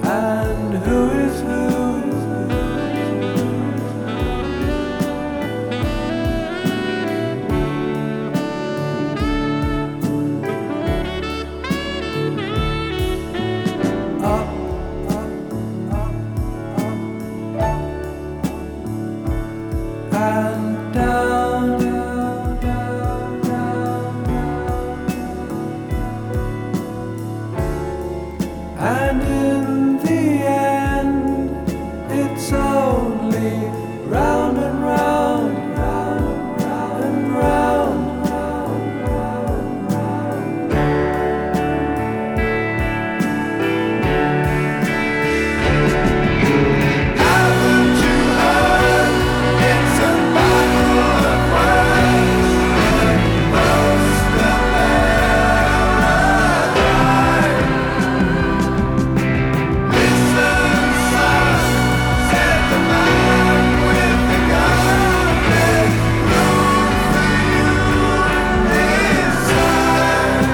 and who is who. Up, and down, and in the end, it's only round and round, round, round and round. Haven't you heard? It's a battle of words. Most of them are alive. Listen, son, said the man with the gun. There's room for you inside.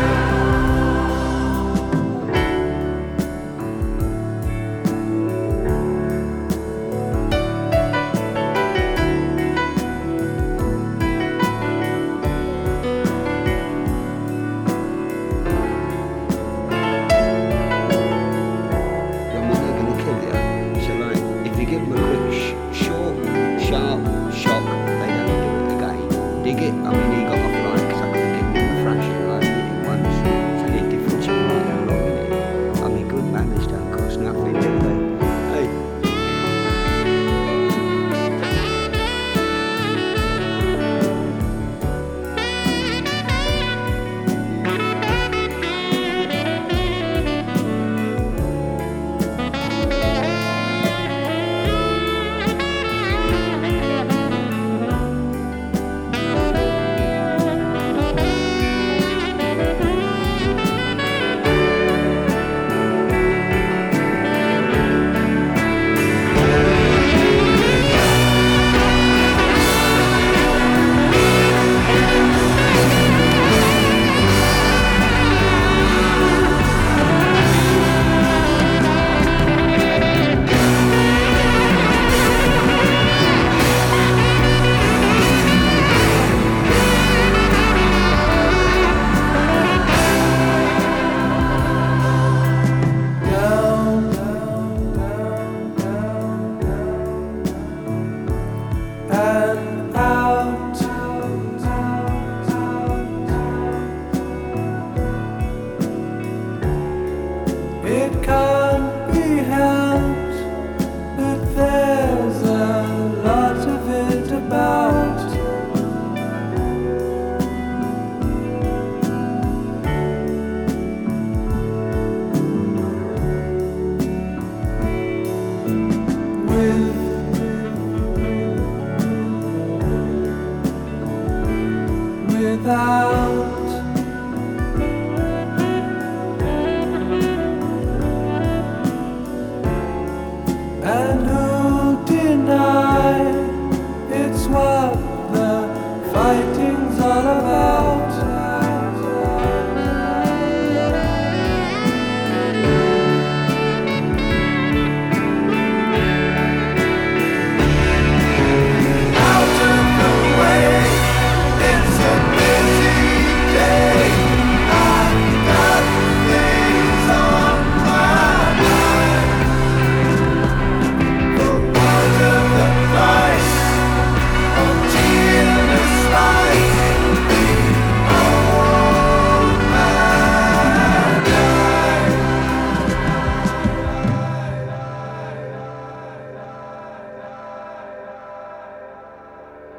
I mean, they're gonna kill you. So like, if you give them a quick, short, sharp shock, they don't do it again. Dig it. I mean, he got off like, 'cause I could have given him a fraction, like, hit him once. So the difference in like how long it is. I mean, good manners don't cost nothing, do they? Hey. Down, down, down, down, down, and out, it can't be helped that there's a lot of it about. Without